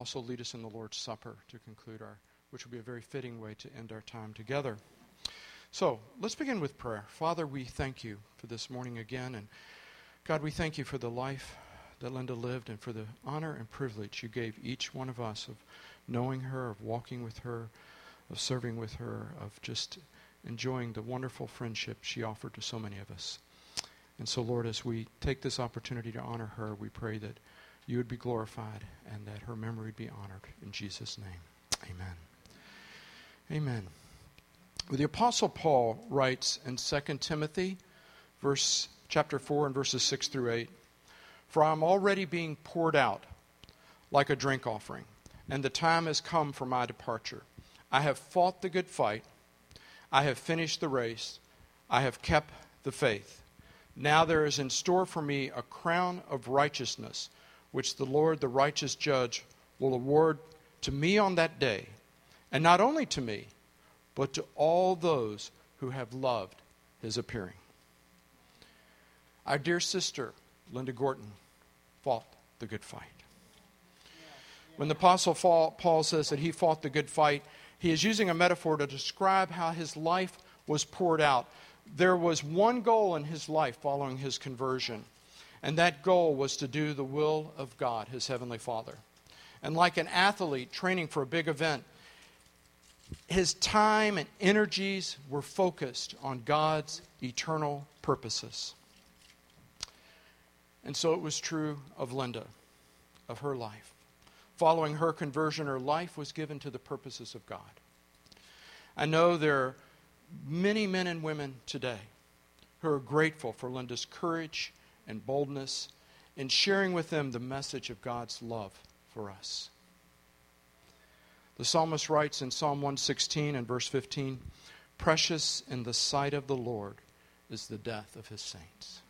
Also lead us in the Lord's Supper to conclude which will be a very fitting way to end our time together. So, let's begin with prayer. Father, we thank you for this morning again, and God, we thank you for the life that Linda lived and for the honor and privilege you gave each one of us of knowing her, of walking with her, of serving with her, of just enjoying the wonderful friendship she offered to so many of us. And so, Lord, as we take this opportunity to honor her, we pray that you would be glorified and that her memory be honored. In Jesus' name, amen. Amen. Well, the Apostle Paul writes in 2 Timothy, chapter 4 and verses 6 through 8, "For I am already being poured out like a drink offering, and the time has come for my departure. I have fought the good fight. I have finished the race. I have kept the faith. Now there is in store for me a crown of righteousness, which the Lord, the righteous judge, will award to me on that day, and not only to me, but to all those who have loved his appearing." Our dear sister, Linda Gorton, fought the good fight. When the Apostle Paul says that he fought the good fight, he is using a metaphor to describe how his life was poured out. There was one goal in his life following his conversion, and that goal was to do the will of God, his heavenly Father. And like an athlete training for a big event, his time and energies were focused on God's eternal purposes. And so it was true of Linda, of her life. Following her conversion, her life was given to the purposes of God. I know there are many men and women today who are grateful for Linda's courage and boldness in sharing with them the message of God's love for us. The psalmist writes in Psalm 116 and verse 15, "Precious in the sight of the Lord is the death of his saints."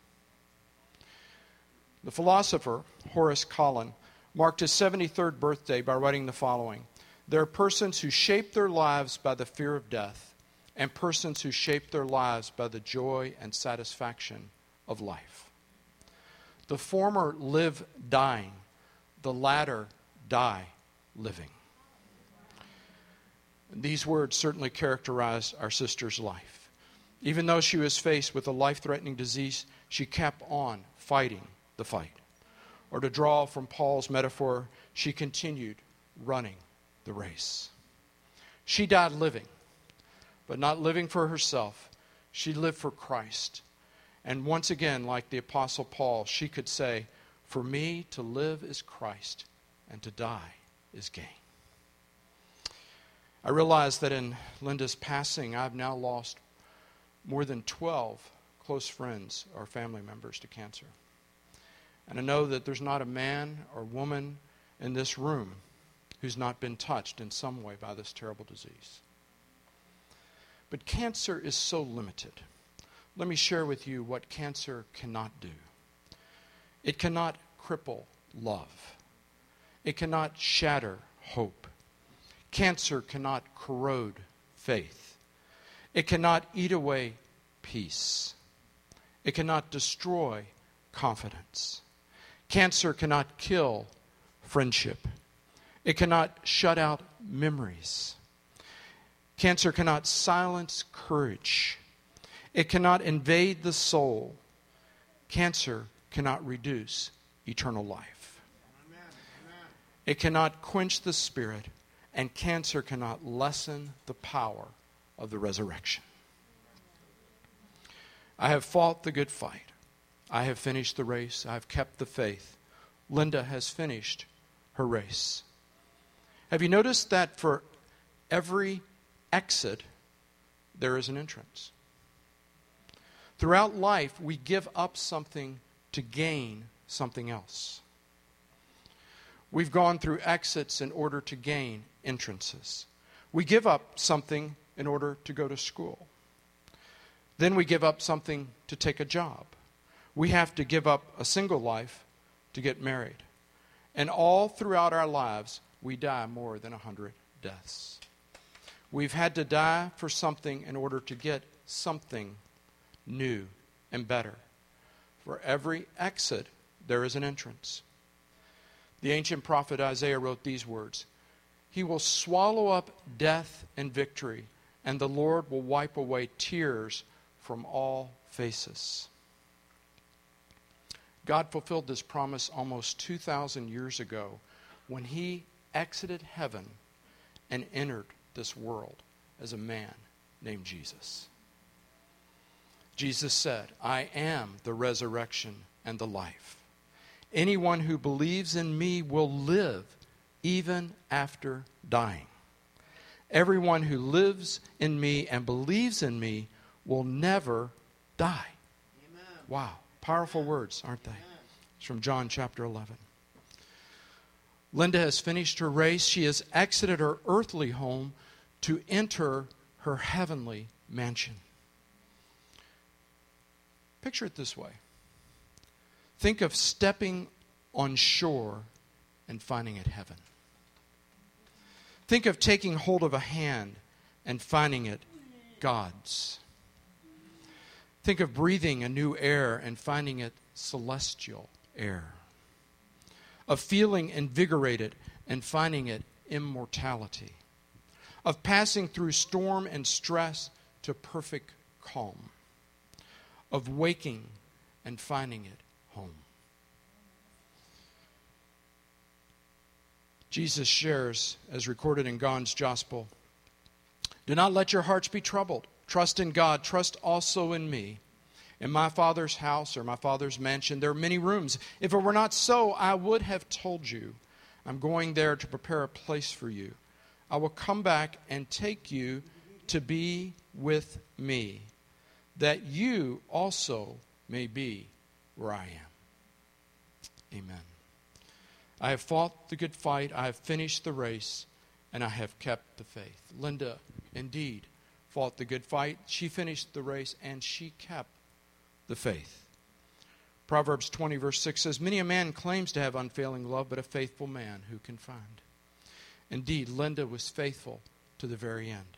The philosopher Horace Collin marked his 73rd birthday by writing the following: "There are persons who shape their lives by the fear of death, and persons who shape their lives by the joy and satisfaction of life. The former live dying, the latter die living." These words certainly characterized our sister's life. Even though she was faced with a life-threatening disease, she kept on fighting the fight. Or to draw from Paul's metaphor, she continued running the race. She died living, but not living for herself. She lived for Christ. And once again, like the Apostle Paul, she could say, "For me to live is Christ, and to die is gain." I realize that in Linda's passing, I've now lost more than 12 close friends or family members to cancer. And I know that there's not a man or woman in this room who's not been touched in some way by this terrible disease. But cancer is so limited. Let me share with you what cancer cannot do. It cannot cripple love. It cannot shatter hope. Cancer cannot corrode faith. It cannot eat away peace. It cannot destroy confidence. Cancer cannot kill friendship. It cannot shut out memories. Cancer cannot silence courage. It cannot invade the soul. Cancer cannot reduce eternal life. It cannot quench the spirit, and cancer cannot lessen the power of the resurrection. I have fought the good fight. I have finished the race. I have kept the faith. Linda has finished her race. Have you noticed that for every exit, there is an entrance? Throughout life, we give up something to gain something else. We've gone through exits in order to gain entrances. We give up something in order to go to school. Then we give up something to take a job. We have to give up a single life to get married. And all throughout our lives, we die more than 100 deaths. We've had to die for something in order to get something new and better. For every exit, there is an entrance. The ancient prophet Isaiah wrote these words, "He will swallow up death and victory, and the Lord will wipe away tears from all faces." God fulfilled this promise almost 2,000 years ago when He exited heaven and entered this world as a man named Jesus. Jesus said, "I am the resurrection and the life. Anyone who believes in me will live even after dying. Everyone who lives in me and believes in me will never die." Amen. Wow, powerful words, aren't they? It's from John chapter 11. Linda has finished her race. She has exited her earthly home to enter her heavenly mansion. Picture it this way. Think of stepping on shore and finding it heaven. Think of taking hold of a hand and finding it God's. Think of breathing a new air and finding it celestial air. Of feeling invigorated and finding it immortality. Of passing through storm and stress to perfect calm. Of waking and finding it home. Jesus shares, as recorded in John's Gospel, "Do not let your hearts be troubled. Trust in God. Trust also in me. In my Father's house or my Father's mansion, there are many rooms. If it were not so, I would have told you. I'm going there to prepare a place for you. I will come back and take you to be with me, that you also may be where I am." Amen. I have fought the good fight, I have finished the race, and I have kept the faith. Linda, indeed, fought the good fight. She finished the race, and she kept the faith. Proverbs 20, verse 6 says, "Many a man claims to have unfailing love, but a faithful man who can find?" Indeed, Linda was faithful to the very end.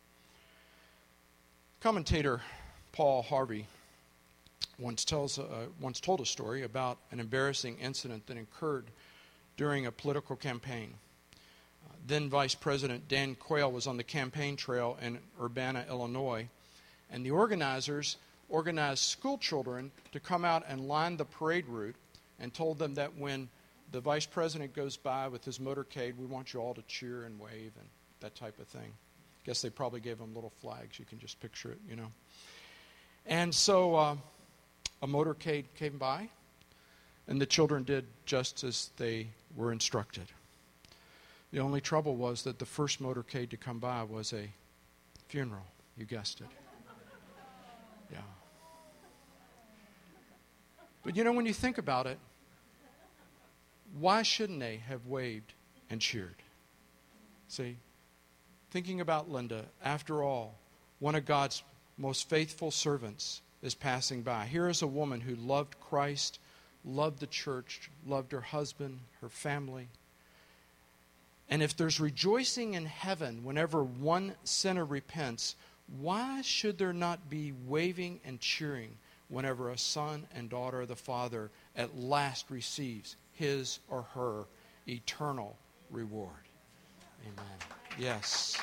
Commentator Paul Harvey once told a story about an embarrassing incident that occurred during a political campaign. Then Vice President Dan Quayle was on the campaign trail in Urbana, Illinois, and the organizers organized school children to come out and line the parade route and told them that when the vice president goes by with his motorcade, we want you all to cheer and wave and that type of thing. Guess they probably gave them little flags. You can just picture it, you know. And so a motorcade came by, and the children did just as they were instructed. The only trouble was that the first motorcade to come by was a funeral. You guessed it. Yeah. But you know, when you think about it, why shouldn't they have waved and cheered? See, thinking about Linda, after all, one of God's most faithful servants is passing by. Here is a woman who loved Christ, loved the church, loved her husband, her family. And if there's rejoicing in heaven whenever one sinner repents, why should there not be waving and cheering whenever a son and daughter of the Father at last receives his or her eternal reward? Amen. Yes.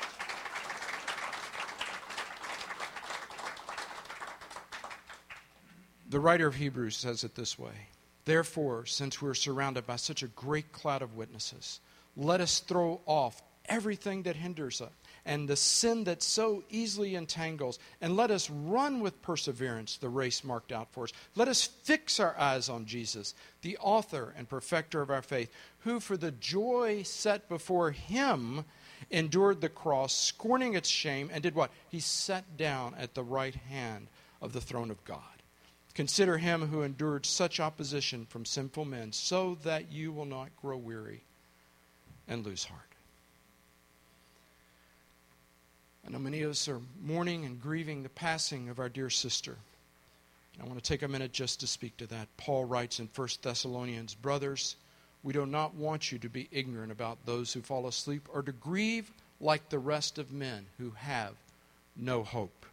The writer of Hebrews says it this way: "Therefore, since we are surrounded by such a great cloud of witnesses, let us throw off everything that hinders us and the sin that so easily entangles, and let us run with perseverance the race marked out for us. Let us fix our eyes on Jesus, the author and perfecter of our faith, who for the joy set before him endured the cross, scorning its shame, and did what? He sat down at the right hand of the throne of God. Consider him who endured such opposition from sinful men, so that you will not grow weary and lose heart." I know many of us are mourning and grieving the passing of our dear sister. I want to take a minute just to speak to that. Paul writes in 1 Thessalonians, "Brothers, we do not want you to be ignorant about those who fall asleep, or to grieve like the rest of men who have no hope."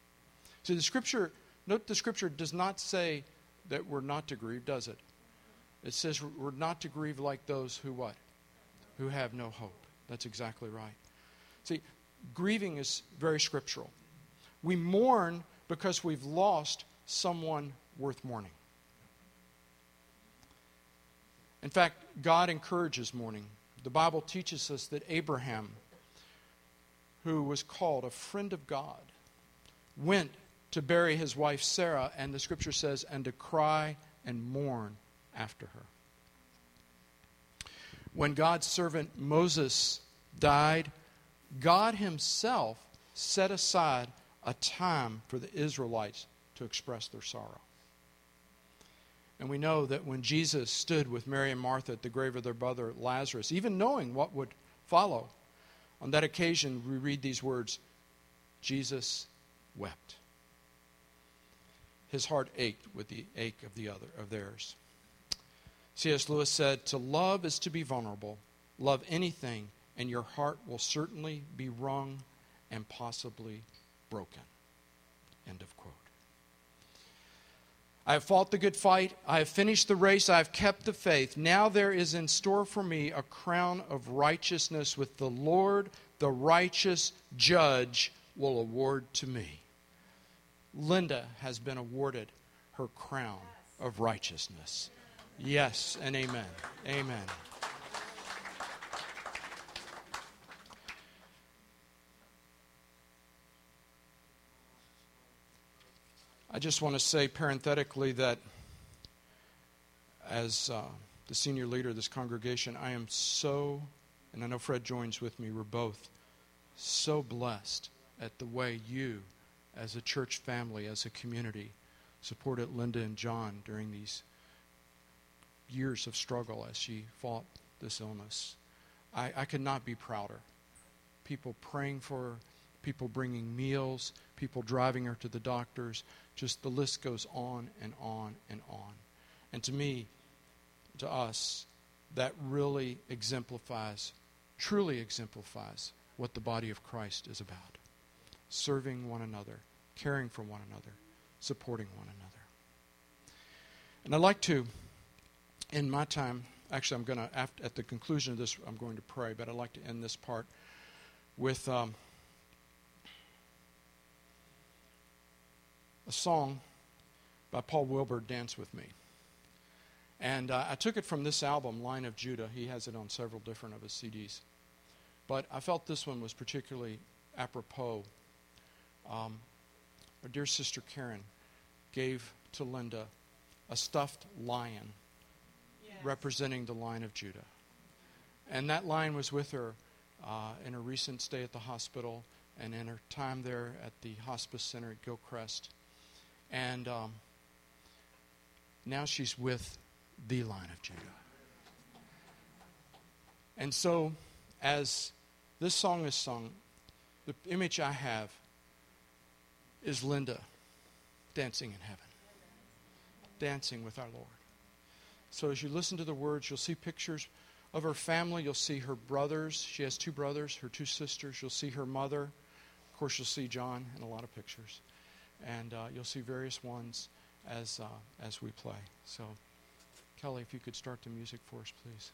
So note the Scripture does not say that we're not to grieve, does it? It says we're not to grieve like those who what? Who have no hope. That's exactly right. See, grieving is very scriptural. We mourn because we've lost someone worth mourning. In fact, God encourages mourning. The Bible teaches us that Abraham, who was called a friend of God, went to bury his wife Sarah, and the scripture says, and to cry and mourn after her. When God's servant Moses died, God himself set aside a time for the Israelites to express their sorrow. And we know that when Jesus stood with Mary and Martha at the grave of their brother Lazarus, even knowing what would follow, on that occasion we read these words, Jesus wept. His heart ached with the ache of theirs. C.S. Lewis said, to love is to be vulnerable. Love anything, and your heart will certainly be wrung and possibly broken. End of quote. I have fought the good fight. I have finished the race. I have kept the faith. Now there is in store for me a crown of righteousness with the Lord, the righteous judge, will award to me. Linda has been awarded her crown of righteousness. Yes and amen. Amen. I just want to say parenthetically that as the senior leader of this congregation, I am so, and I know Fred joins with me, we're both so blessed at the way you, as a church family, as a community, supported Linda and John during these years of struggle as she fought this illness. I could not be prouder. People praying for her, people bringing meals, people driving her to the doctors. Just the list goes on and on and on. And to me, to us, that really exemplifies, truly exemplifies what the body of Christ is about. Serving one another, caring for one another, supporting one another. And I'd like to, in my time, actually I'm going to, at the conclusion of this, I'm going to pray, but I'd like to end this part with a song by Paul Wilbur, Dance With Me. And I took it from this album, Lion of Judah. He has it on several different of his CDs. But I felt this one was particularly apropos. Our dear sister Karen gave to Linda a stuffed lion representing the Lion of Judah. And that lion was with her in her recent stay at the hospital and in her time there at the hospice center at Gilcrest. And now she's with the Lion of Judah. And so, as this song is sung, the image I have is Linda dancing in heaven, dancing with our Lord. So as you listen to the words, you'll see pictures of her family. You'll see her brothers. She has two brothers, her two sisters. You'll see her mother. Of course, you'll see John in a lot of pictures. And you'll see various ones as we play. So, Kelly, if you could start the music for us, please.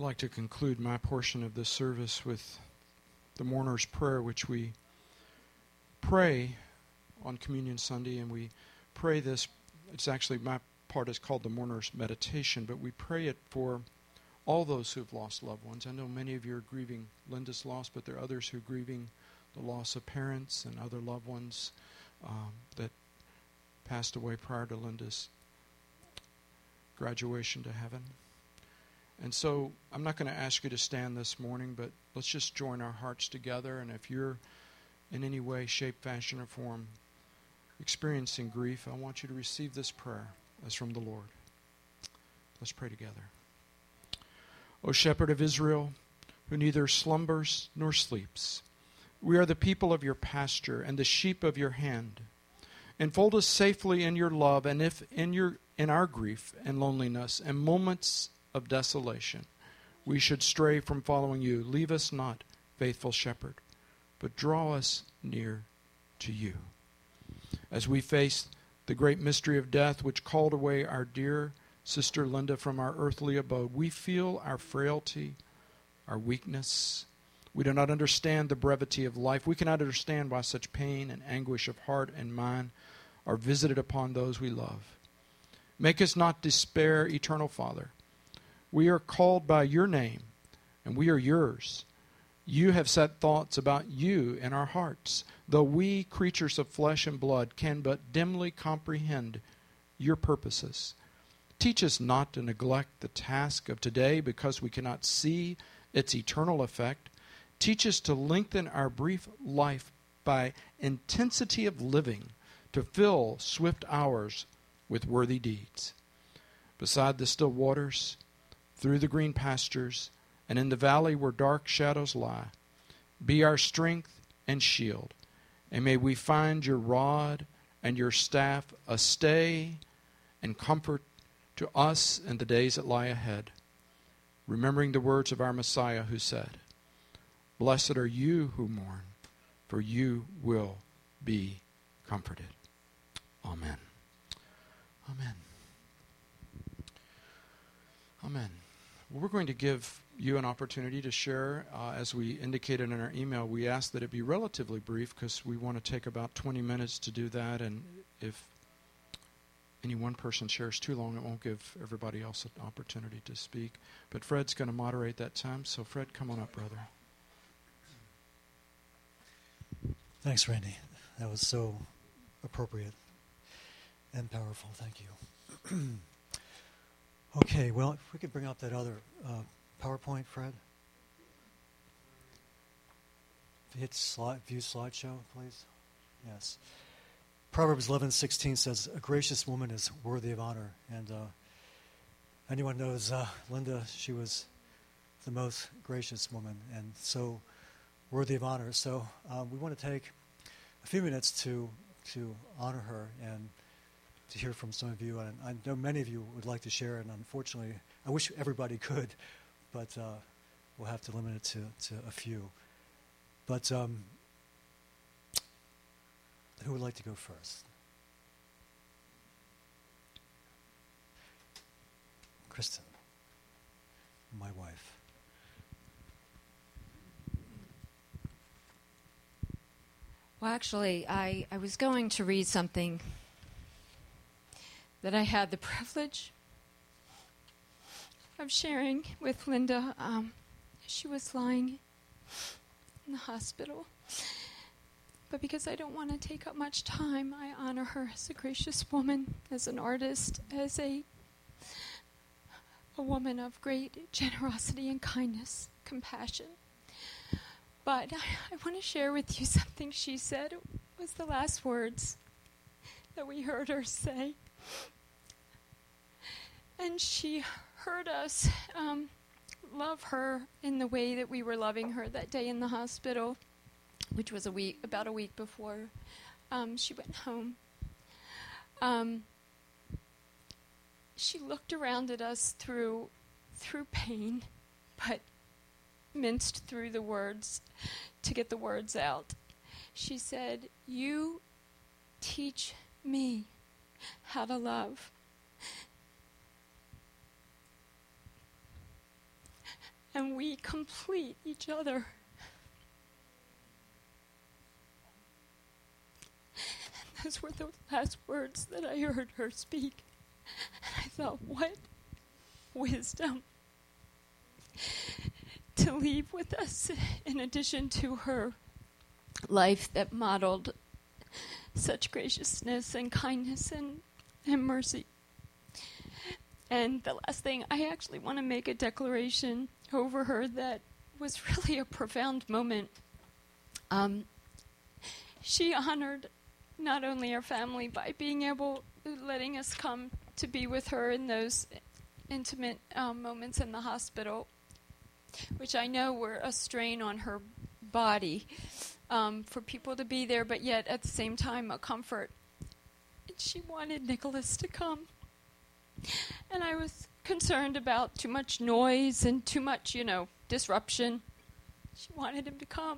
I'd like to conclude my portion of this service with the mourner's prayer, which we pray on Communion Sunday, and we pray this. It's actually, my part is called the mourner's meditation, but we pray it for all those who have lost loved ones. I know many of you are grieving Linda's loss, but there are others who are grieving the loss of parents and other loved ones that passed away prior to Linda's graduation to heaven. And so I'm not going to ask you to stand this morning, but let's just join our hearts together. And if you're in any way, shape, fashion, or form experiencing grief, I want you to receive this prayer as from the Lord. Let's pray together. O Shepherd of Israel, who neither slumbers nor sleeps, we are the people of your pasture and the sheep of your hand. Enfold us safely in your love, and if in our grief and loneliness and moments of desolation we should stray from following you, leave us not, faithful shepherd, but draw us near to you. As we face the great mystery of death which called away our dear Sister Linda from our earthly abode, we feel our frailty, our weakness. We do not understand the brevity of life. We cannot understand why such pain and anguish of heart and mind are visited upon those we love. Make us not despair, eternal Father. We are called by your name, and we are yours. You have set thoughts about you in our hearts, though we, creatures of flesh and blood, can but dimly comprehend your purposes. Teach us not to neglect the task of today because we cannot see its eternal effect. Teach us to lengthen our brief life by intensity of living, to fill swift hours with worthy deeds. Beside the still waters, through the green pastures, and in the valley where dark shadows lie, be our strength and shield, and may we find your rod and your staff a stay and comfort to us in the days that lie ahead, remembering the words of our Messiah who said, "Blessed are you who mourn, for you will be comforted." Amen. Amen. Amen. Well, we're going to give you an opportunity to share. As we indicated in our email, we ask that it be relatively brief because we want to take about 20 minutes to do that. And if any one person shares too long, it won't give everybody else an opportunity to speak. But Fred's going to moderate that time. So Fred, come on up, brother. Thanks, Randy. That was so appropriate and powerful. Thank you. Okay, well, if we could bring up that other PowerPoint, Fred. Hit view slideshow, please. Yes. Proverbs 11:16 says, "A gracious woman is worthy of honor." And anyone knows Linda, she was the most gracious woman and so worthy of honor. So we want to take a few minutes to honor her and to hear from some of you. And I know many of you would like to share, and unfortunately, I wish everybody could, but we'll have to limit it to a few. But who would like to go first? Kristen, my wife. Well, actually, I was going to read something that I had the privilege of sharing with Linda. She was lying in the hospital. But because I don't want to take up much time, I honor her as a gracious woman, as an artist, as a woman of great generosity and kindness, compassion. But I want to share with you something she said. It was the last words that we heard her say. And she heard us love her in the way that we were loving her that day in the hospital, which was about a week before she went home. She looked around at us through pain, but minced through the words to get the words out. She said, "You teach me how to love." and we complete each other. And those were the last words that I heard her speak. And I thought, what wisdom to leave with us, in addition to her life that modeled such graciousness and kindness and mercy. And the last thing, I actually want to make a declaration over her that was really a profound moment. She honored not only our family by being able, letting us come to be with her in those intimate moments in the hospital, which I know were a strain on her body, for people to be there, but yet at the same time a comfort. And she wanted Nicholas to come. And I was concerned about too much noise and too much, disruption. She wanted him to come.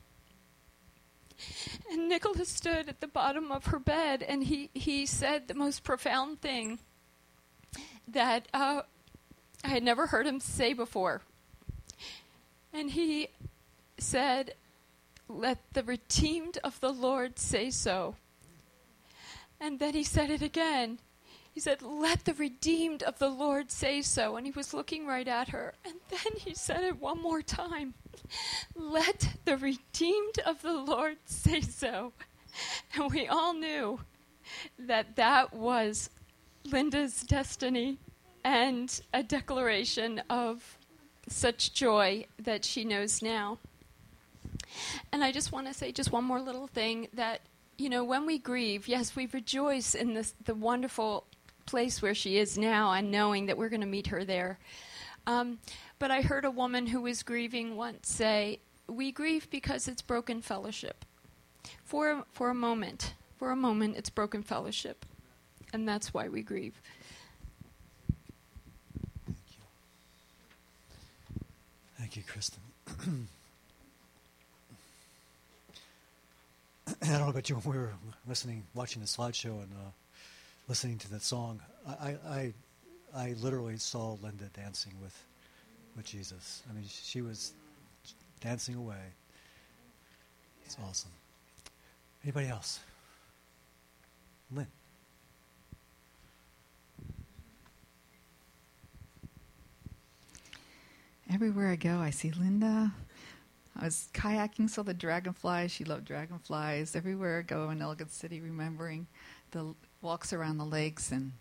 And Nicholas stood at the bottom of her bed, and he said the most profound thing that I had never heard him say before. And he said, "Let the redeemed of the Lord say so." And then he said it again. He said, "Let the redeemed of the Lord say so." And he was looking right at her. And then he said it one more time. "Let the redeemed of the Lord say so." And we all knew that that was Linda's destiny and a declaration of such joy that she knows now. And I just want to say just one more little thing, that, when we grieve, yes, we rejoice in the wonderful place where she is now and knowing that we're going to meet her there. But I heard a woman who was grieving once say, "We grieve because it's broken fellowship. For a moment, it's broken fellowship. And that's why we grieve." Thank you, Kristen. I don't know about you, when we were watching the slideshow and listening to that song, I literally saw Linda dancing with Jesus. I mean, she was dancing away. It's awesome. Anybody else? Lynn. Everywhere I go, I see Linda. I was kayaking, saw the dragonflies. She loved dragonflies. Everywhere I go in Elgin City, remembering the walks around the lakes and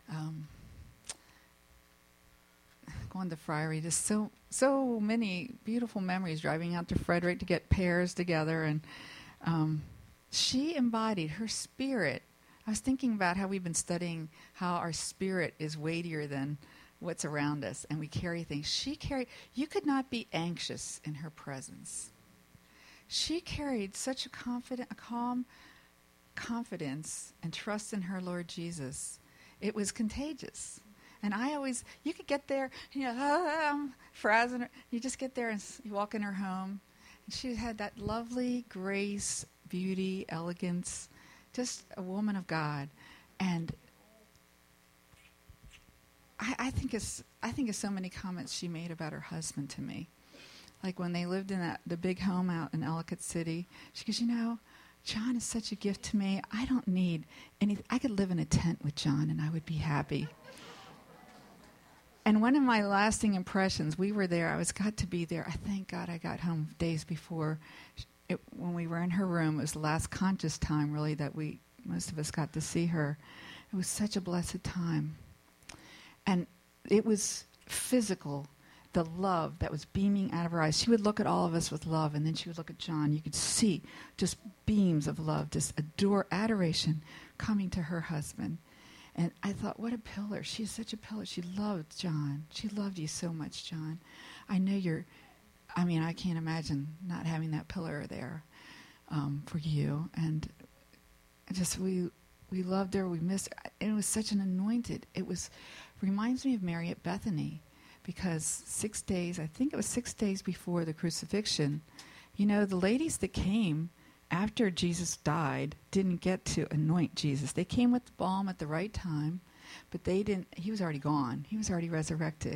going to Friary. Just so many beautiful memories. Driving out to Frederick to get pears together, and she embodied her spirit. I was thinking about how we've been studying how our spirit is weightier than what's around us, and we carry things. You could not be anxious in her presence. She carried such a calm confidence and trust in her Lord Jesus. It was contagious. And you could get there, I'm frazzling her. You just get there and you walk in her home. And she had that lovely grace, beauty, elegance, just a woman of God. And I think of so many comments she made about her husband to me. Like when they lived in the big home out in Ellicott City, she goes, John is such a gift to me. I don't need anything. I could live in a tent with John and I would be happy. And one of my lasting impressions, we were there. I got to be there. I thank God I got home days before. When we were in her room, it was the last conscious time, really, that most of us got to see her. It was such a blessed time. And it was physical, the love that was beaming out of her eyes. She would look at all of us with love, and then she would look at John. You could see just beams of love, just adoration coming to her husband. And I thought, what a pillar. She is such a pillar. She loved John. She loved you so much, John. I know I can't imagine not having that pillar there for you. And just we loved her. We missed her. And it was such an anointed. Reminds me of Mary at Bethany, because 6 days, I think it was 6 days before the crucifixion, the ladies that came after Jesus died didn't get to anoint Jesus. They came with the balm at the right time, but they didn't. He was already gone. He was already resurrected.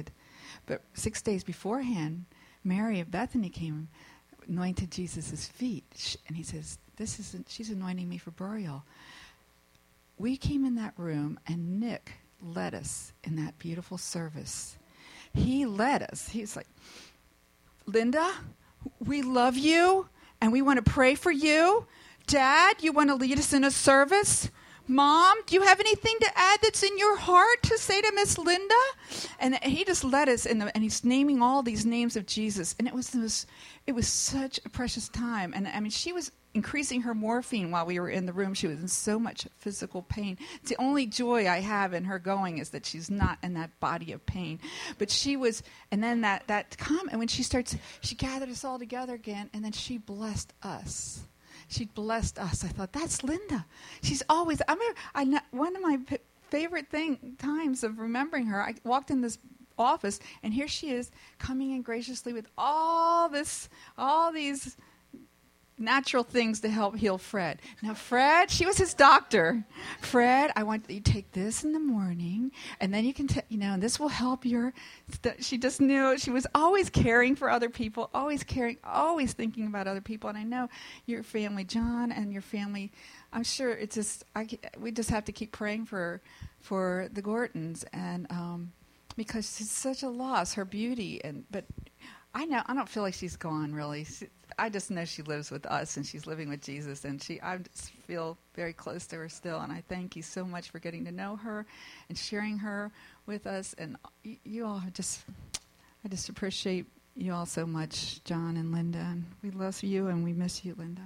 But 6 days beforehand, Mary of Bethany came, anointed Jesus' feet. And he says, she's anointing me for burial. We came in that room, and Nick led us in that beautiful service. He led us. He's like, Linda, we love you, and we want to pray for you. Dad, you want to lead us in a service? Mom, do you have anything to add that's in your heart to say to Miss Linda? And he just led us, and he's naming all these names of Jesus. And it was such a precious time. And I mean, she was increasing her morphine while we were in the room. She was in so much physical pain. It's the only joy I have in her going is that she's not in that body of pain. But she was, and then that comment, when she gathered us all together again, and then she blessed us. She blessed us. I thought, that's Linda. She's always, one of my favorite times of remembering her, I walked in this office, and here she is coming in graciously with all these natural things to help heal Fred. Now, Fred, she was his doctor. Fred, I want you to take this in the morning, and then you can, and this will help your. She just knew. She was always caring for other people, always caring, always thinking about other people. And I know your family, John, and your family. I'm sure it's just. We just have to keep praying for the Gortons, and because it's such a loss, her beauty, but. I don't feel like she's gone, really. I just know she lives with us, and she's living with Jesus, and I just feel very close to her still. And I thank you so much for getting to know her and sharing her with us. And you all I just appreciate you all so much, John and Linda. And we love you, and we miss you, Linda.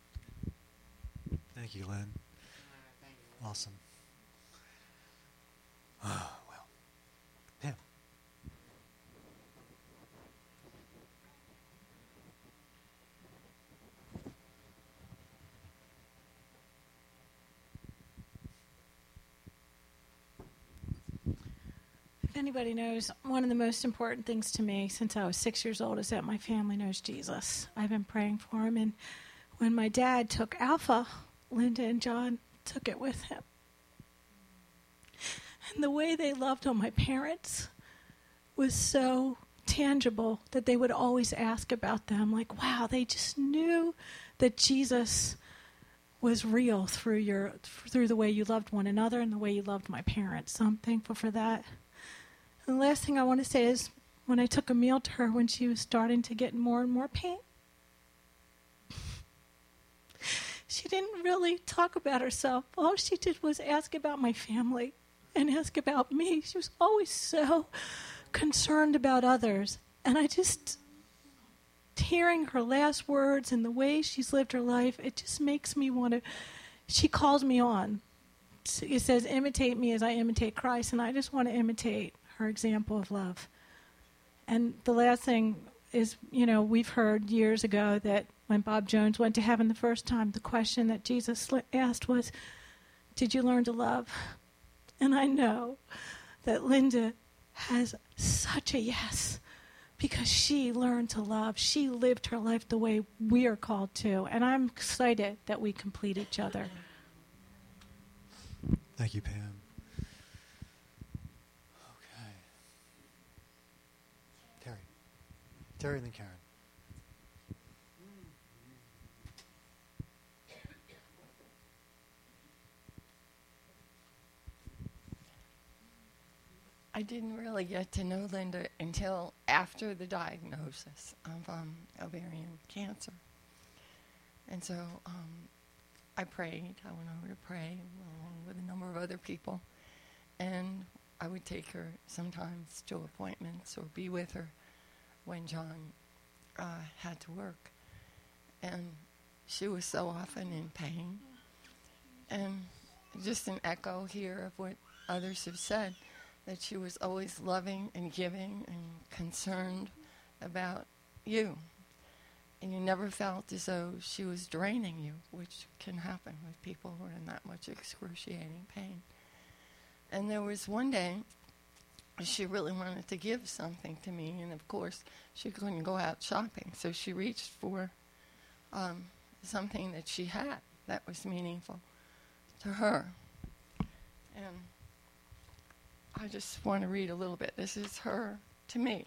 Thank you, Lynn. Awesome. Well, Pam. If anybody knows, one of the most important things to me since I was 6 years old is that my family knows Jesus. I've been praying for him, and when my dad took Alpha, Linda and John took it with him. And the way they loved on my parents was so tangible that they would always ask about them, like, wow, they just knew that Jesus was real through the way you loved one another and the way you loved my parents. So I'm thankful for that. And the last thing I want to say is when I took a meal to her when she was starting to get more and more pain, she didn't really talk about herself. All she did was ask about my family and ask about me. She was always so concerned about others. And I just, hearing her last words and the way she's lived her life, it just makes me want to, she calls me on. It says, imitate me as I imitate Christ, and I just want to imitate her example of love. And the last thing is, we've heard years ago that when Bob Jones went to heaven the first time, the question that Jesus asked was, did you learn to love? And I know that Linda has such a yes because she learned to love. She lived her life the way we are called to. And I'm excited that we complete each other. Thank you, Pam. Okay. Terry and then Karen. I didn't really get to know Linda until after the diagnosis of ovarian cancer. And so I prayed. I went over to pray along with a number of other people. And I would take her sometimes to appointments or be with her when John had to work. And she was so often in pain. And just an echo here of what others have said, that she was always loving and giving and concerned about you. And you never felt as though she was draining you, which can happen with people who are in that much excruciating pain. And there was one day she really wanted to give something to me, and of course she couldn't go out shopping, so she reached for something that she had that was meaningful to her. And I just want to read a little bit. This is her to me.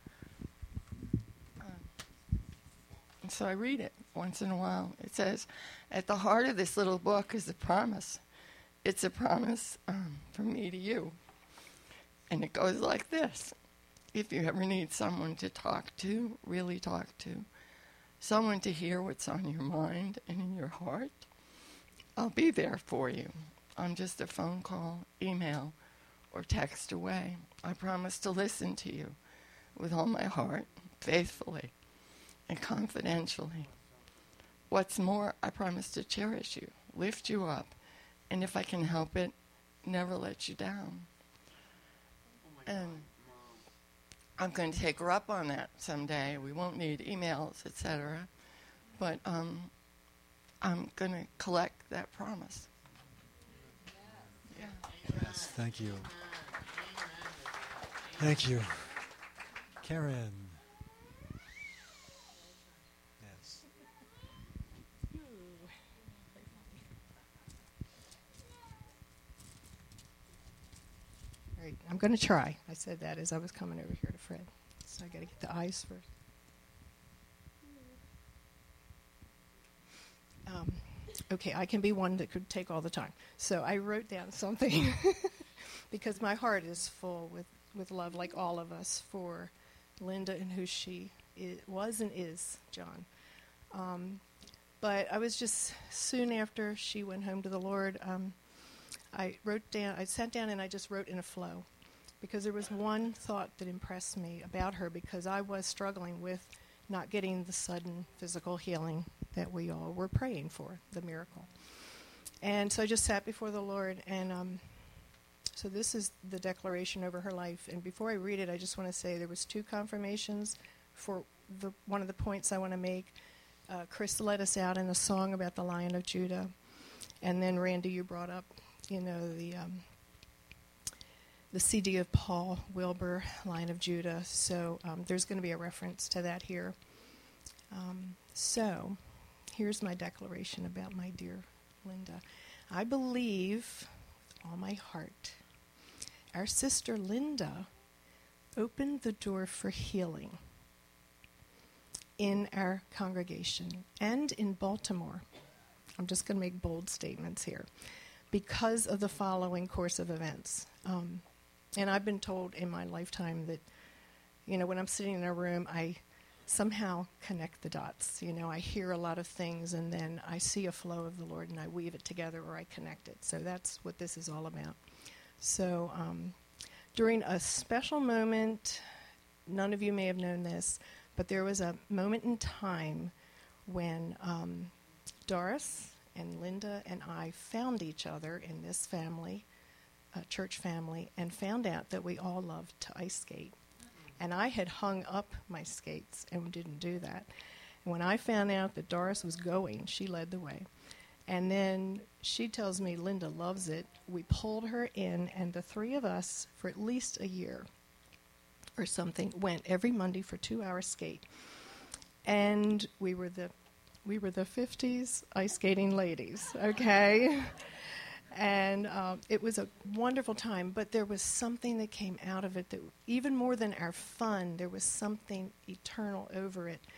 And so I read it once in a while. It says, at the heart of this little book is a promise. It's a promise from me to you. And it goes like this. If you ever need someone to talk to, really talk to, someone to hear what's on your mind and in your heart, I'll be there for you. I'm just a phone call, email, or text away. I promise to listen to you with all my heart, faithfully and confidentially. What's more, I promise to cherish you, lift you up, and if I can help it, never let you down. And I'm going to take her up on that someday. We won't need emails, etc. But I'm going to collect that promise. Yeah. Yes, thank you. Thank you. Karen. Yes. All right, I'm going to try. I said that as I was coming over here to Fred. So I got to get the eyes first. Okay, I can be one that could take all the time. So I wrote down something because my heart is full with love, like all of us, for Linda and who she was and is, John. But I was just, soon after she went home to the Lord, I sat down and I just wrote in a flow, because there was one thought that impressed me about her, because I was struggling with not getting the sudden physical healing that we all were praying for, the miracle. And so I just sat before the Lord, and so this is the declaration over her life. And before I read it, I just want to say there was 2 confirmations for one of the points I want to make. Chris led us out in a song about the Lion of Judah. And then, Randy, you brought up, the CD of Paul Wilbur, Lion of Judah. So there's going to be a reference to that here. So here's my declaration about my dear Linda. I believe with all my heart our sister Linda opened the door for healing in our congregation and in Baltimore. I'm just going to make bold statements here, because of the following course of events. And I've been told in my lifetime that, when I'm sitting in a room, I somehow connect the dots. I hear a lot of things, and then I see a flow of the Lord, and I weave it together, or I connect it. So that's what this is all about. So during a special moment, none of you may have known this, but there was a moment in time when Doris and Linda and I found each other in this family, church family, and found out that we all loved to ice skate. And I had hung up my skates and didn't do that. And when I found out that Doris was going, she led the way. And then she tells me Linda loves it. We pulled her in, and the 3 of us, for at least a year or something, went every Monday for 2-hour skate. And we were the 50s ice skating ladies, okay? And it was a wonderful time, but there was something that came out of it that, even more than our fun, there was something eternal over it.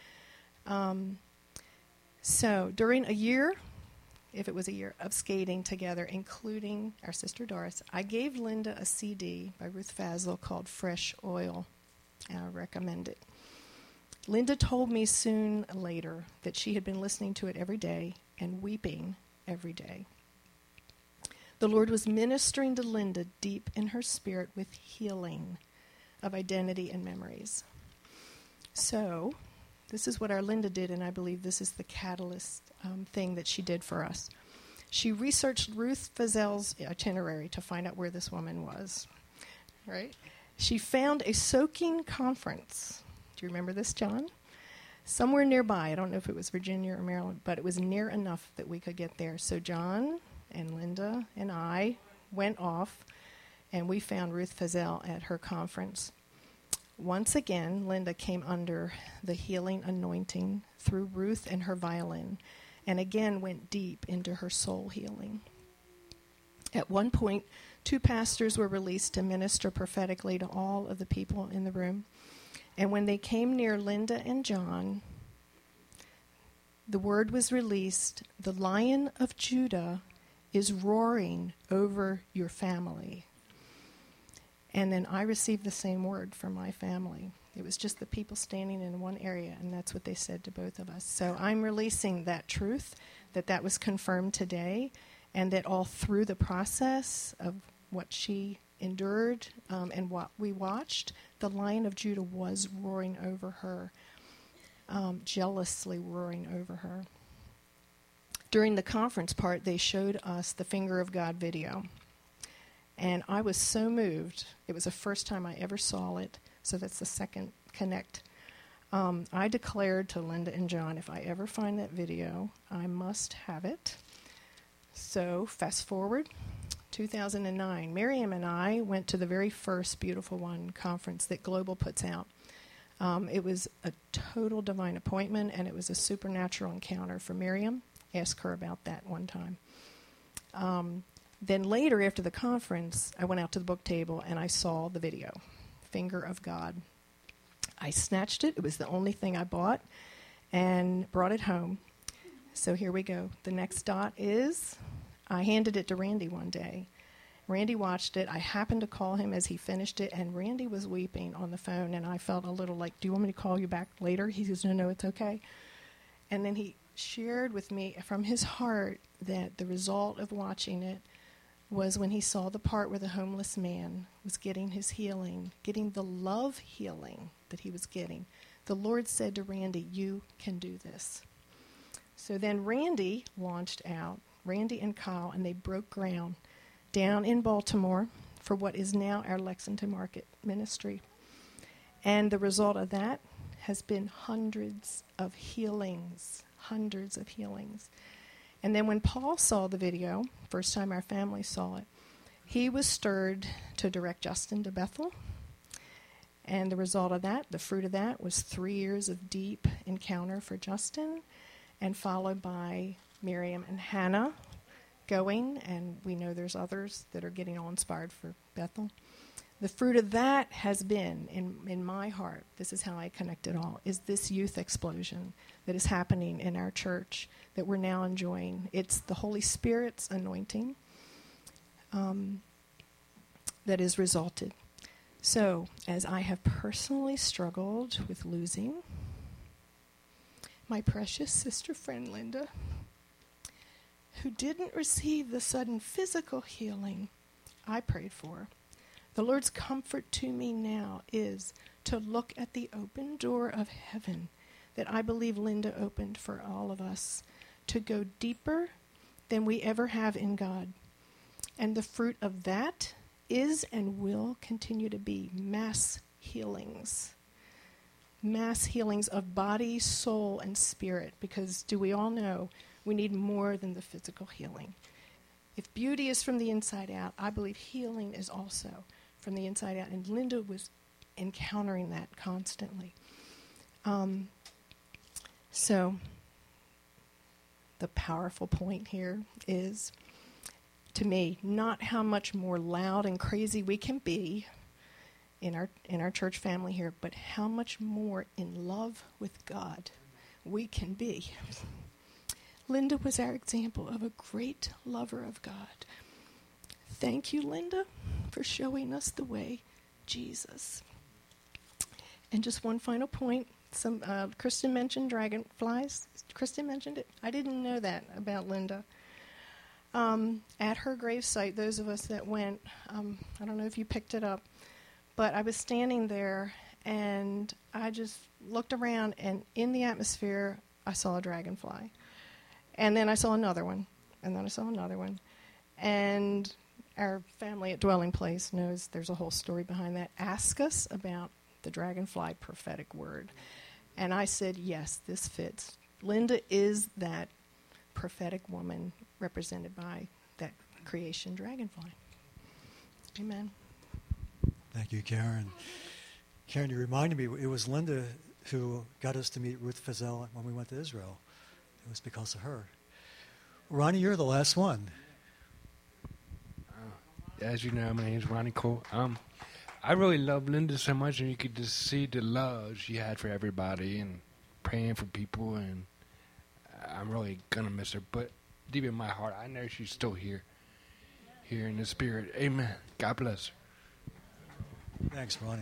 So during a year, if it was a year of skating together, including our sister Doris, I gave Linda a CD by Ruth Fazel called Fresh Oil, and I recommend it. Linda told me soon later that she had been listening to it every day and weeping every day. The Lord was ministering to Linda deep in her spirit with healing of identity and memories. So this is what our Linda did, and I believe this is the catalyst thing that she did for us. She researched Ruth Fazel's itinerary to find out where this woman was. Right? She found a soaking conference. Do you remember this, John? Somewhere nearby. I don't know if it was Virginia or Maryland, but it was near enough that we could get there. So John and Linda and I went off, and we found Ruth Fazel at her conference. Once again, Linda came under the healing anointing through Ruth and her violin, and again went deep into her soul healing. At one point 2 pastors were released to minister prophetically to all of the people in the room. And when they came near Linda and John, the word was released, "The Lion of Judah is roaring over your family." And then I received the same word from my family. It was just the people standing in one area, and that's what they said to both of us. So I'm releasing that truth, that was confirmed today, and that all through the process of what she endured and what we watched, the Lion of Judah was roaring over her, jealously roaring over her. During the conference part, they showed us the Finger of God video. And I was so moved. It was the first time I ever saw it, so that's the second connect. I declared to Linda and John, if I ever find that video, I must have it. So fast forward, 2009. Miriam and I went to the very first Beautiful One conference that Global puts out. It was a total divine appointment, and it was a supernatural encounter for Miriam. Ask her about that one time. Then later, after the conference, I went out to the book table and I saw the video, Finger of God. I snatched it. It was the only thing I bought and brought it home. So here we go. The next dot is I handed it to Randy one day. Randy watched it. I happened to call him as he finished it, and Randy was weeping on the phone, and I felt a little like, do you want me to call you back later? He says, no, it's okay. And then he shared with me from his heart that the result of watching it was when he saw the part where the homeless man was getting his healing, getting the love healing that he was getting. The Lord said to Randy, you can do this. So then Randy launched out, Randy and Kyle, and they broke ground down in Baltimore for what is now our Lexington Market ministry. And the result of that has been hundreds of healings. And then when Paul saw the video, first time our family saw it, he was stirred to direct Justin to Bethel. And the result of that, the fruit of that, was 3 years of deep encounter for Justin, and followed by Miriam and Hannah going, and we know there's others that are getting all inspired for Bethel. The fruit of that has been, in my heart, this is how I connect it all, is this youth explosion that is happening in our church that we're now enjoying. It's the Holy Spirit's anointing that has resulted. So, as I have personally struggled with losing my precious sister friend Linda, who didn't receive the sudden physical healing I prayed for, the Lord's comfort to me now is to look at the open door of heaven that I believe Linda opened for all of us, to go deeper than we ever have in God. And the fruit of that is and will continue to be mass healings. Mass healings of body, soul, and spirit. Because do we all know we need more than the physical healing? If beauty is from the inside out, I believe healing is also from the inside out. And Linda was encountering that constantly. So the powerful point here is, to me, not how much more loud and crazy we can be in our church family here, but how much more in love with God we can be. Linda was our example of a great lover of God. Thank you, Linda, for showing us the way, Jesus. And just one final point. Kristen mentioned dragonflies. Kristen mentioned it. I didn't know that about Linda. At her gravesite, those of us that went, I don't know if you picked it up, but I was standing there and I just looked around, and in the atmosphere, I saw a dragonfly. And then I saw another one, and then I saw another one. And our family at Dwelling Place knows there's a whole story behind that. Ask us about the dragonfly prophetic word. And I said, yes, this fits. Linda is that prophetic woman represented by that creation dragonfly. Amen. Thank you, Karen. Karen, you reminded me, it was Linda who got us to meet Ruth Fazell when we went to Israel. It was because of her. Ronnie, you're the last one. As you know, my name is Ronnie Cole. I really love Linda so much, and you could just see the love she had for everybody and praying for people, and I'm really going to miss her. But deep in my heart, I know she's still here in the spirit. Amen. God bless her. Thanks, Ronnie.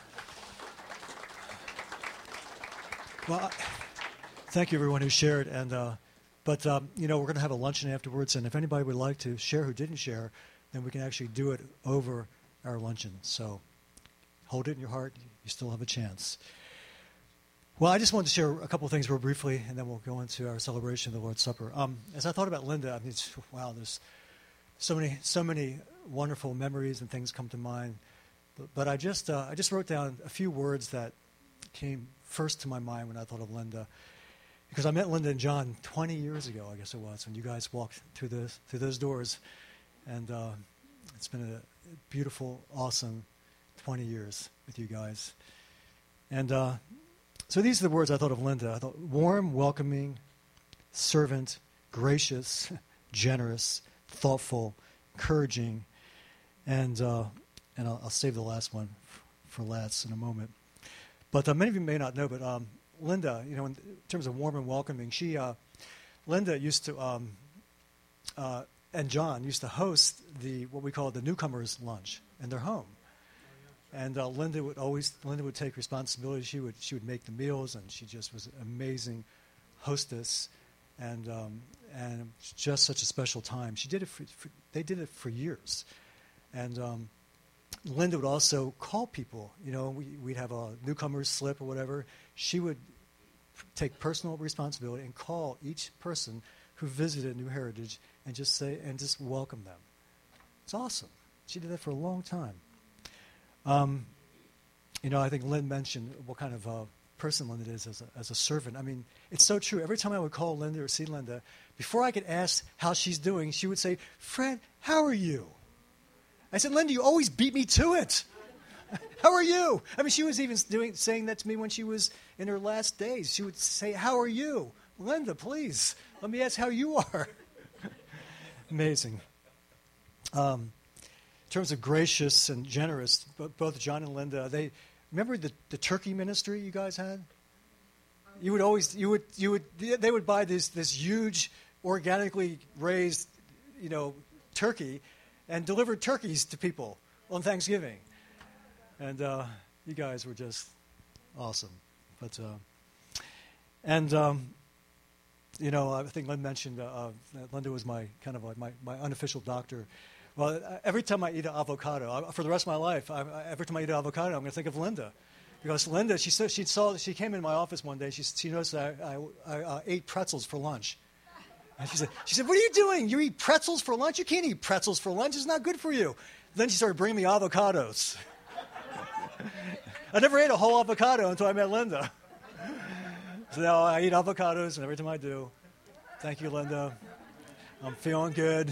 Well, thank you, everyone who shared. And but we're going to have a luncheon afterwards, and if anybody would like to share who didn't share, then we can actually do it over our luncheon. So hold it in your heart. You still have a chance. Well, I just wanted to share a couple of things real briefly, and then we'll go into our celebration of the Lord's Supper. As I thought about Linda, I mean, wow, there's so many wonderful memories and things come to mind. But I just wrote down a few words that came first to my mind when I thought of Linda, because I met Linda and John 20 years ago, I guess it was, when you guys walked through those doors, and it's been a beautiful, awesome 20 years with you guys. And so these are the words I thought of Linda. I thought warm, welcoming, servant, gracious, generous, thoughtful, encouraging, and I'll save the last one for last in a moment. But many of you may not know, but Linda, in terms of warm and welcoming, Linda used to, and John used to host what we call the newcomers' lunch in their home. And Linda would take responsibility. She would make the meals, and she just was an amazing hostess, and just such a special time. She did it they did it for years, and Linda would also call people. We'd have a newcomer's slip or whatever. She would take personal responsibility and call each person who visited New Heritage and just welcome them. It's awesome. She did that for a long time. I think Lynn mentioned what kind of person Linda is as a servant. I mean, it's so true. Every time I would call Linda or see Linda, before I could ask how she's doing, she would say, "Fred, how are you?" I said, "Linda, you always beat me to it. How are you?" I mean, she was even saying that to me when she was in her last days. She would say, "How are you?" "Linda, please, let me ask how you are." Amazing. In terms of gracious and generous, both John and Linda, they remember the turkey ministry you guys had? They would buy this huge organically raised, turkey and deliver turkeys to people on Thanksgiving. And you guys were just awesome. But I think Lynn mentioned Linda was my unofficial doctor. Well, every time I eat an avocado, for the rest of my life, every time I eat an avocado, I'm going to think of Linda, because Linda, she came in my office one day. She noticed that I ate pretzels for lunch, and she said, "What are you doing? You eat pretzels for lunch? You can't eat pretzels for lunch. It's not good for you." Then she started bringing me avocados. I never ate a whole avocado until I met Linda. So now I eat avocados, and every time I do, thank you, Linda. I'm feeling good.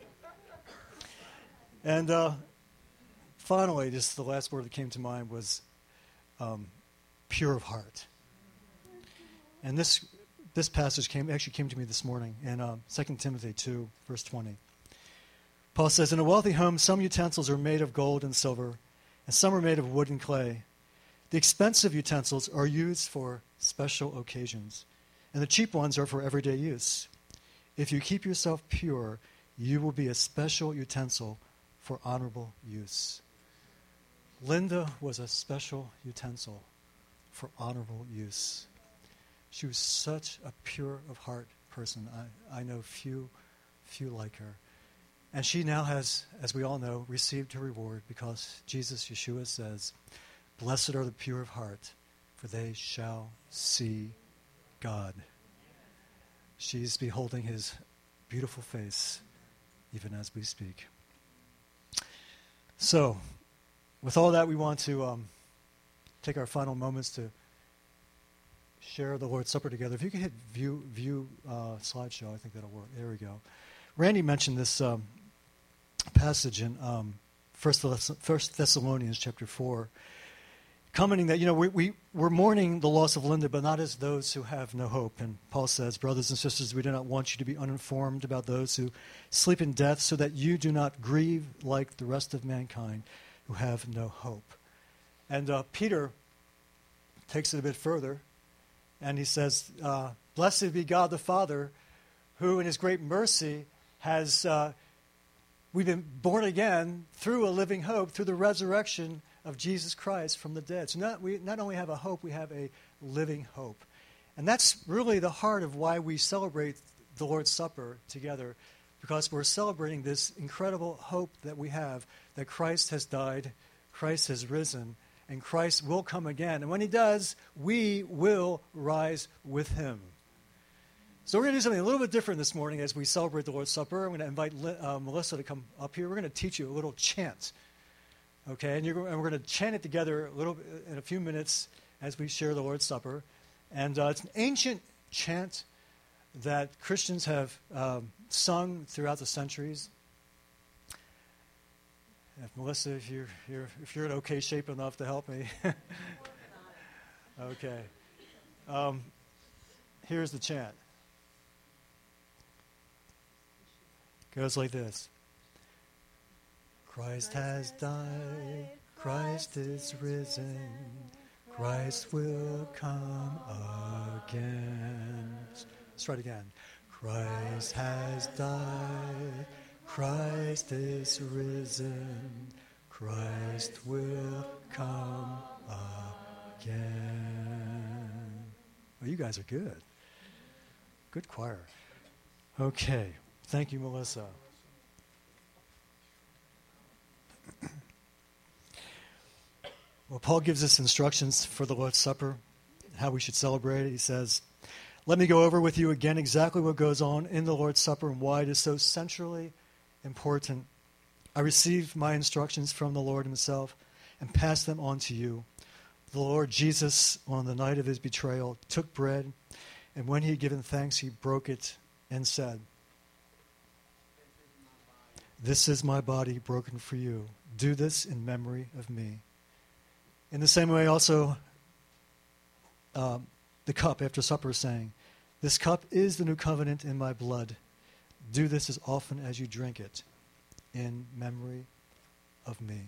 And finally, just the last word that came to mind was pure of heart. And this passage came to me this morning in 2 Timothy 2, verse 20. Paul says, "In a wealthy home, some utensils are made of gold and silver, and some are made of wood and clay. The expensive utensils are used for special occasions, and the cheap ones are for everyday use. If you keep yourself pure, you will be a special utensil for honorable use." Linda was a special utensil for honorable use. She was such a pure of heart person. I know few like her. And she now has, as we all know, received her reward, because Jesus, Yeshua, says, "Blessed are the pure of heart, for they shall see God." She's beholding his beautiful face even as we speak. So, with all that, we want to take our final moments to share the Lord's Supper together. If you could hit view slideshow, I think that'll work. There we go. Randy mentioned this passage in 1 Thessalonians chapter 4. commenting that, we're mourning the loss of Linda, but not as those who have no hope. And Paul says, brothers and sisters, we do not want you to be uninformed about those who sleep in death, so that you do not grieve like the rest of mankind who have no hope. And Peter takes it a bit further, and he says, blessed be God the Father, who in his great mercy has, we've been born again through a living hope, through the resurrection of Jesus Christ from the dead. So we not only have a hope, we have a living hope. And that's really the heart of why we celebrate the Lord's Supper together, because we're celebrating this incredible hope that we have, that Christ has died, Christ has risen, and Christ will come again. And when he does, we will rise with him. So we're going to do something a little bit different this morning as we celebrate the Lord's Supper. I'm going to invite Melissa to come up here. We're going to teach you a little chant. Okay, and we're going to chant it together a little in a few minutes as we share the Lord's Supper. And it's an ancient chant that Christians have sung throughout the centuries. If Melissa, if you're in okay shape enough to help me, okay. Here's the chant. Goes like this. Christ has died, Christ is risen, Christ will come again. Let's try it again. Christ has died, Christ is risen, Christ will come again. Well, you guys are good. Good choir. Okay. Thank you, Melissa. Well, Paul gives us instructions for the Lord's Supper, how we should celebrate it. He says, let me go over with you again exactly what goes on in the Lord's Supper and why it is so centrally important. I received my instructions from the Lord himself and passed them on to you. The Lord Jesus, on the night of his betrayal, took bread, and when he had given thanks, he broke it and said, this is my body broken for you. Do this in memory of me. In the same way also, the cup after supper, saying, this cup is the new covenant in my blood. Do this as often as you drink it in memory of me.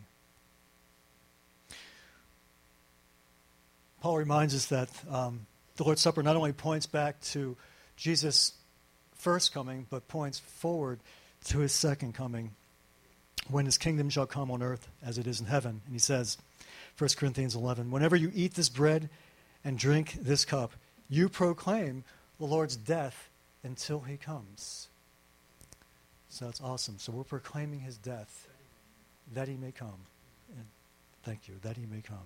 Paul reminds us that the Lord's Supper not only points back to Jesus' first coming, but points forward to his second coming, when his kingdom shall come on earth as it is in heaven. And he says, 1 Corinthians 11, whenever you eat this bread and drink this cup, you proclaim the Lord's death until he comes. So that's awesome. So we're proclaiming his death, that he may come. And thank you, that he may come.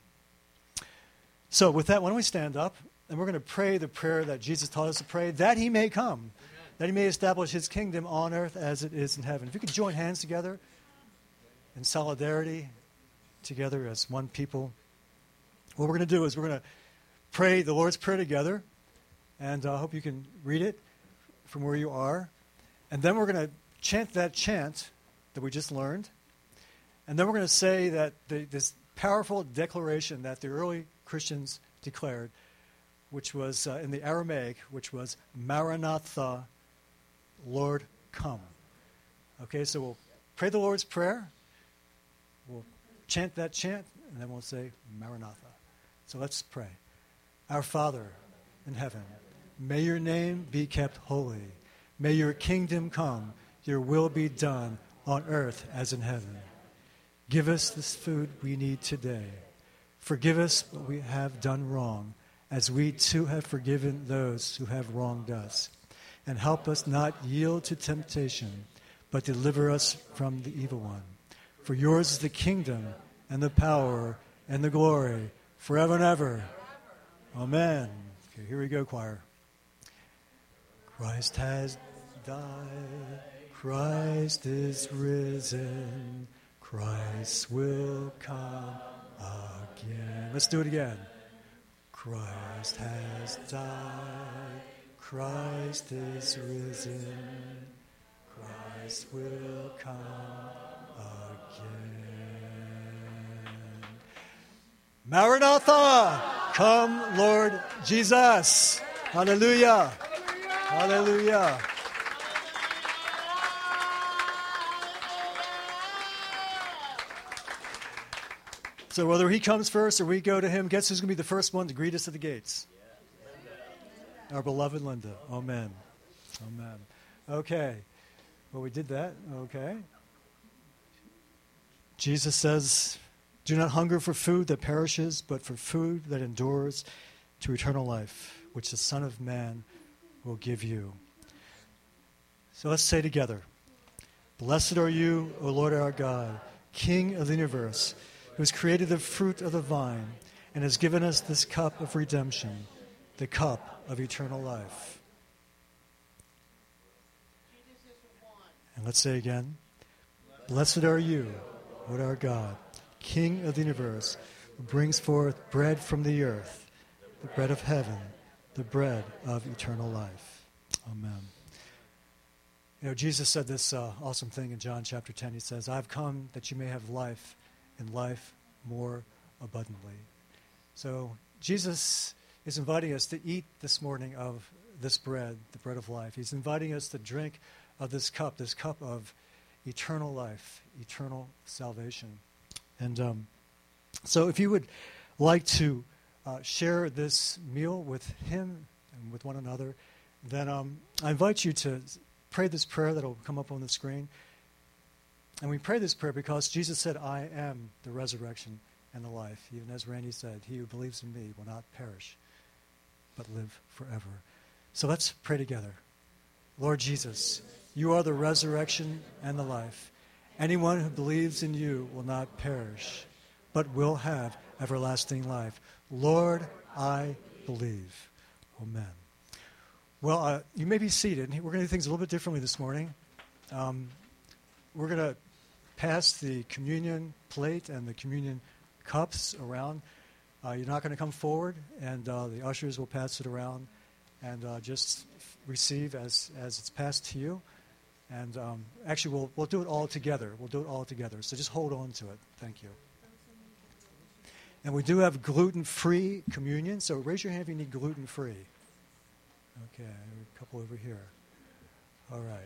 So with that, why don't we stand up, and we're going to pray the prayer that Jesus taught us to pray, that he may come. Amen. That he may establish his kingdom on earth as it is in heaven. If you could join hands together in solidarity, together as one people. What we're going to do is we're going to pray the Lord's Prayer together, and I hope you can read it from where you are. And then we're going to chant that chant that we just learned. And then we're going to say that this powerful declaration that the early Christians declared, which was in the Aramaic, which was Maranatha, Lord, come. Okay, so we'll pray the Lord's Prayer. We'll chant that chant, and then we'll say Maranatha. So let's pray. Our Father in heaven, may your name be kept holy. May your kingdom come, your will be done on earth as in heaven. Give us this food we need today. Forgive us what we have done wrong, as we too have forgiven those who have wronged us. And help us not yield to temptation, but deliver us from the evil one. For yours is the kingdom and the power and the glory forever and ever. Amen. Okay, here we go, choir. Christ has died. Christ is risen. Christ will come again. Let's do it again. Christ has died. Christ is risen. Christ will come again. Maranatha! Come, Lord Jesus. Hallelujah. Hallelujah. So whether he comes first or we go to him, guess who's going to be the first one to greet us at the gates? Our beloved Linda. Amen. Amen. Okay. Well, we did that. Okay. Jesus says, do not hunger for food that perishes, but for food that endures to eternal life, which the Son of Man will give you. So let's say together, blessed are you, O Lord our God, King of the universe, who has created the fruit of the vine and has given us this cup of redemption, the cup of eternal life. And let's say again, blessed are you, Lord our God, King of the universe, who brings forth bread from the earth, the bread of heaven, the bread of eternal life. Amen. You know, Jesus said this awesome thing in John chapter 10. He says, I've come that you may have life and life more abundantly. So Jesus is inviting us to eat this morning of this bread, the bread of life. He's inviting us to drink of this cup of eternal life, eternal salvation. And so if you would like to share this meal with him and with one another, then I invite you to pray this prayer that will come up on the screen. And we pray this prayer because Jesus said, I am the resurrection and the life. Even as Randy said, he who believes in me will not perish, but live forever. So let's pray together. Lord Jesus, you are the resurrection and the life. Anyone who believes in you will not perish, but will have everlasting life. Lord, I believe. Amen. Well, you may be seated. We're going to do things a little bit differently this morning. We're going to pass the communion plate and the communion cups around. You're not going to come forward, and the ushers will pass it around, and just receive as it's passed to you. And actually, we'll do it all together. We'll do it all together. So just hold on to it. Thank you. And we do have gluten-free communion. So raise your hand if you need gluten-free. Okay, a couple over here. All right.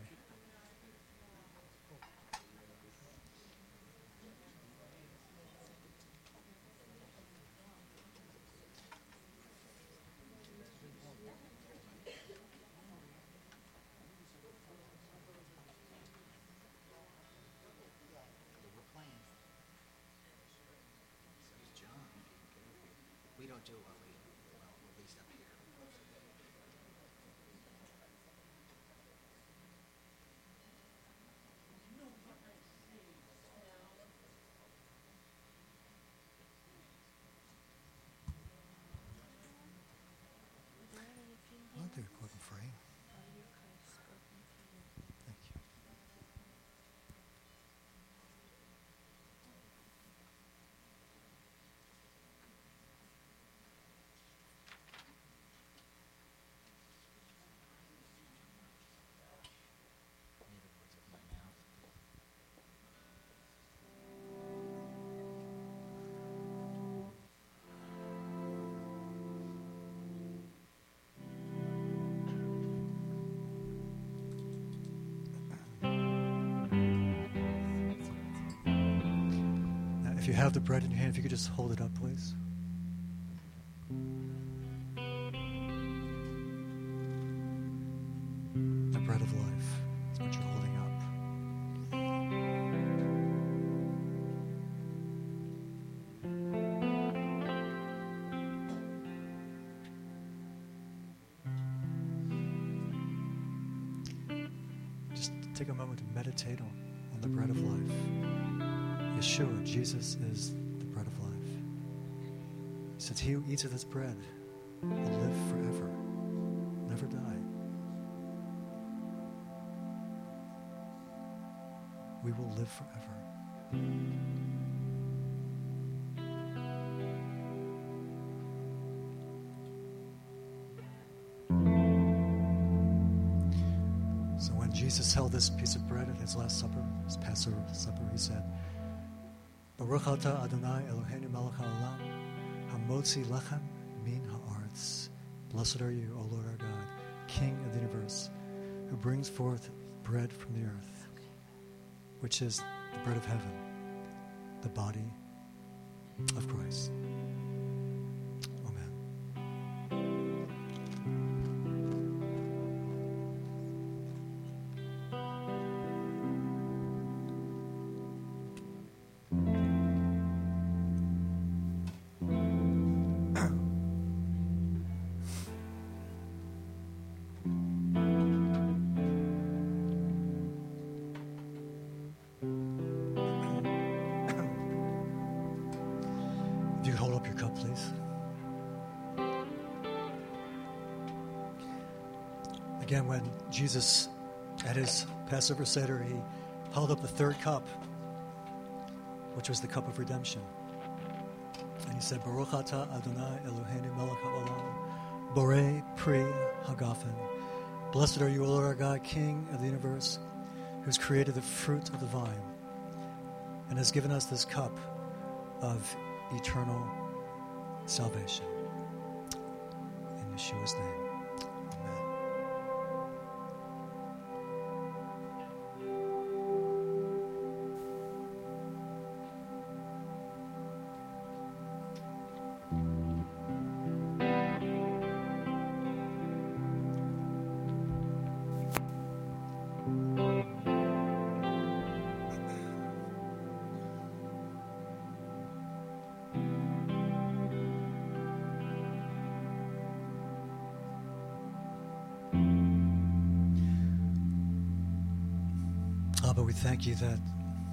They're gluten-free. Thank you. If you have the bread in your hand, if you could just hold it up, please. The bread of life is what you're holding up. Just take a moment to meditate on the bread of life. Yeshua, Jesus is the bread of life. He says, he who eats of this bread will live forever, never die. We will live forever. So when Jesus held this piece of bread at his Last Supper, his Passover supper, he said, Baruch atah Adonai Eloheinu melech haolam, Hamotzi lechem min haaretz. Blessed are you, O Lord our God, King of the universe, who brings forth bread from the earth, which is the bread of heaven, the body of Christ. Amen. If you could hold up your cup, please. Again, when Jesus, at his Passover Seder, he held up the third cup, which was the cup of redemption. And he said, Baruch atah Adonai Eloheinu melech haolam, borei pri hagafen. Blessed are you, O Lord our God, King of the universe, who's created the fruit of the vine and has given us this cup of eternal salvation. In Yeshua's name. But we thank you that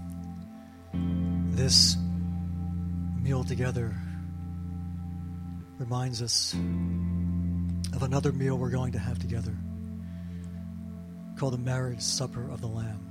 this meal together reminds us of another meal we're going to have together called the marriage supper of the Lamb,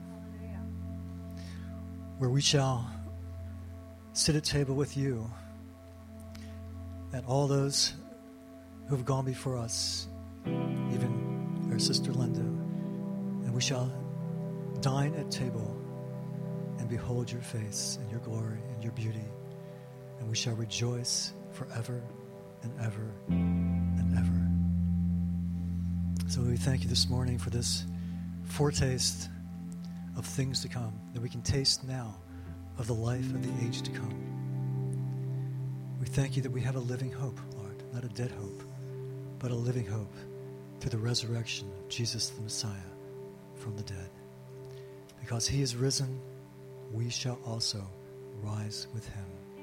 where we shall sit at table with you and all those who have gone before us, even our sister Linda, and we shall dine at table and behold your face and your glory and your beauty, and we shall rejoice forever and ever and ever. So we thank you this morning for this foretaste of things to come, that we can taste now of the life of the age to come. We thank you that we have a living hope, Lord, not a dead hope, but a living hope through the resurrection of Jesus the Messiah from the dead. Because he is risen, we shall also rise with him.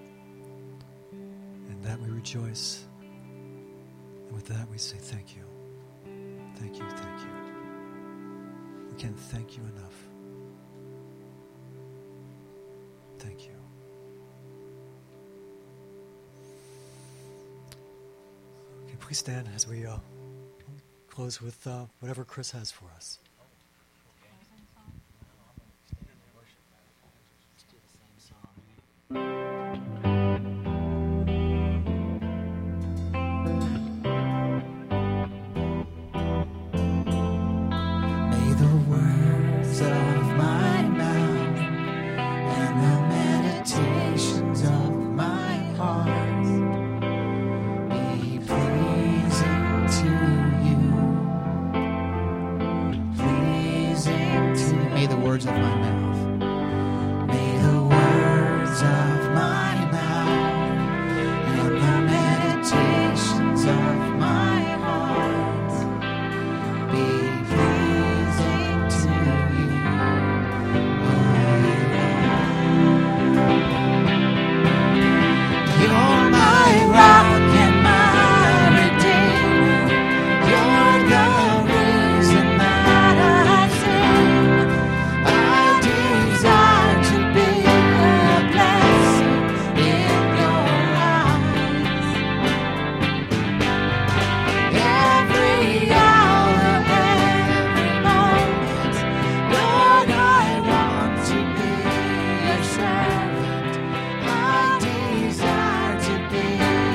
And that we rejoice. And with that we say thank you. Thank you, thank you. We can't thank you enough. Thank you. Okay, please stand as we close with whatever Chris has for us. May the words of my mouth